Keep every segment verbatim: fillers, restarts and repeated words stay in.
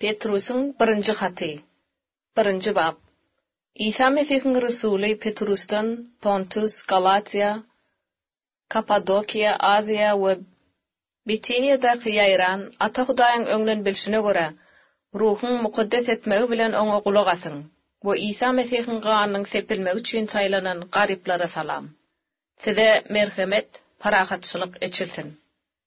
Petrus'un birinci hatı. Birinci bab. İsa Mesih'in Resulü Petrus'tan Pontus, Galatiya, Kapadokiya, Aziya ve Bitiniya'daki yayran ata Hudaýyň öňünden bilşine göre ruhun mukaddes etmegi bilen oňa gulak asyň we İsa Mesih'in ganynyň sepilmegi üçin taýlanan garyplara salam. Size merhemet, parahatçylyk etçilsin.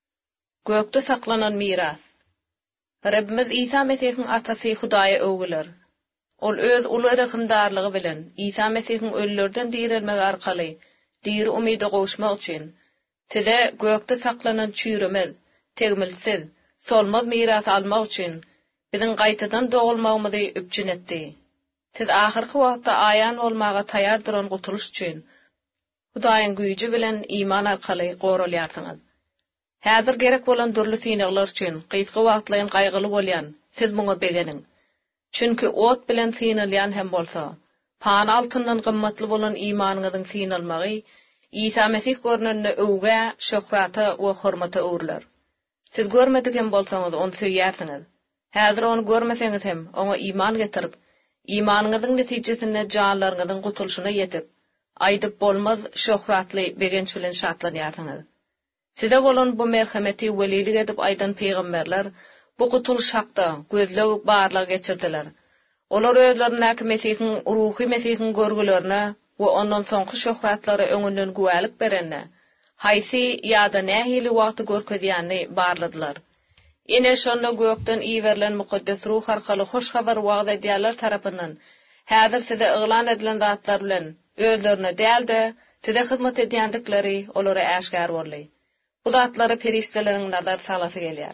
Gökde saklanan miras. Rabbimiz İsa Mesih'in atasy Hudaýa öwgiler. Ol öz uly rahimdarlygy bilen İsa Mesih'in ölülerden dirilmegi arkaly diri umydy gowuşmak üçin size gökde saklanan çüýremiz, tegmilsiz, solmaz miras almak üçin biziň gaýtadan dogulmagymyzy üpçün etdi. Siz ahyrky wagtda aýan bolmaga taýýar duran gutuluş üçin Hudaýyň güýji bilen iman arkaly goralýarsyňyz. Häzir gerek bolan durly synaglar üçin gysga wagtlaryň gaýgyly bolýan siz muňa begeniň. Çünki ot bilen synalýan hem bolsa, pan altyndan gymmatly bolan imanyňyzyň synalmagy İsa Mesih görnände öwge, şöhrata we hormata öwrüler. Siz görmedik hem bolsaňyz onu söýýärsiňiz. Häzir onu görmeseňiz hem oňa iman getirip, imanyňyzyň netijesinde janlaryňyzyň gutulşyna ýetip, aýdyp bolmaz şöhratly begenç bilen şatlanýarsyňyz. Size bolan bu merhameti welilik edip aýdan peýgamberler bu gutuluş hakda gözleg barlyk geçirdiler. Olar özlerine Mesih'in ruhy Mesih'in görgülerine we ondan soňky şöhratlary öňünden güwälik berenne, haýsy ýa-da nähili wagty görkezýänni barladylar. Ine şonda gökden iýerilen mukaddes ruh arkaly hoş habar wagda edýärler tarapyndan häzir size yglan edilen zatlar bilen özlerine dälde size hyzmat edýändikleri olara äşgär boldy. Bu zatlara peristeleriň nazar salasy gelýär.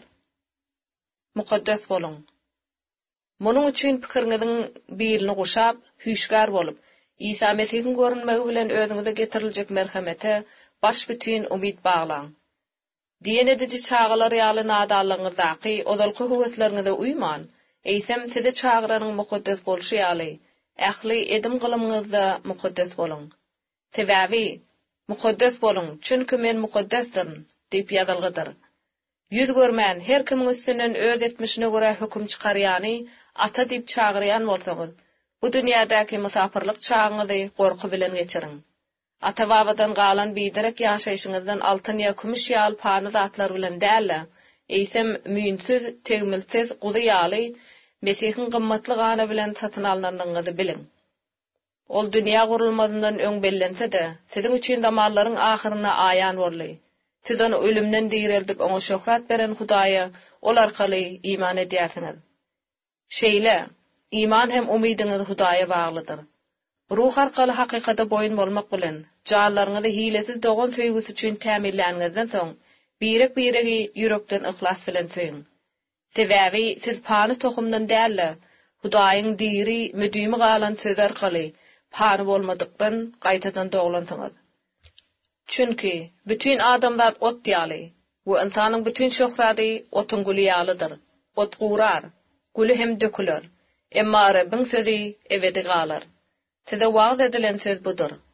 Mukaddes bolun. Munuň üçin pikiriňiziň birini guşap, hüşgär bolup, İsa Mesih'in görünmegi bilen özüňize getiriljek merhamete baş bütün umid baglaň. Diýen edici çağalar ýaly nadallygyňyzdaky odalky höweslerinize uyman, eýsem size çağıranyň mukaddes bolşy ýaly, ähli edim gylymyňyzda mukaddes bolun. Sebäbi, mukaddes bolun, çünki men mukaddesdim, diýip ýazylgydyr. Yüz görmän her kimiň üstünden öz etmişine göre hüküm çykarýany ata diýip çağırýan bolsaňyz, bu dünýädäki musafirlik çağıňyzy gorky bilen geçiriň. Ata babadan galan biderek ýaşaýşyňyzdan altyn ýa kümüş ýal pany zatlar bilen dälle, eýsem müýünsiz, tegmilsiz gudy ýaly Mesih'in gymmatly gana bilen satyn alnanyňyzy biliň. Ol dünýä gurulmadyndan öň bellense-de, siziň üçin damarlaryň ahyryna aýan boldy. Siz onu ölümden diýreldip oňa şöhrat beren Hudaýa ol arkaly iman edýärsiňiz. Şeýle, iman hem umidiňiz Hudaýa baglydyr. Ruh arkaly hakykata boyun bolmak bilen, janlaryňyzy hilesiz dogan söýgüsü üçin täminlänigizden soň, birek-biregi ýürekden ihlas bilen söýüň. Sebäbi siz pany tohumdan dälle, Hudaýyň diri, müdümi galan söz arkaly pany bolmadykdan gaýtadan doglansyňyz. Çünki bütün adamlar ot ýaly we insanyň bütün şöhrady otun guli ýalydyr. Ot gurar, guli hem döküler. Emma Rabbiň sözi ebedi galar. Size wagt edilen söz budur.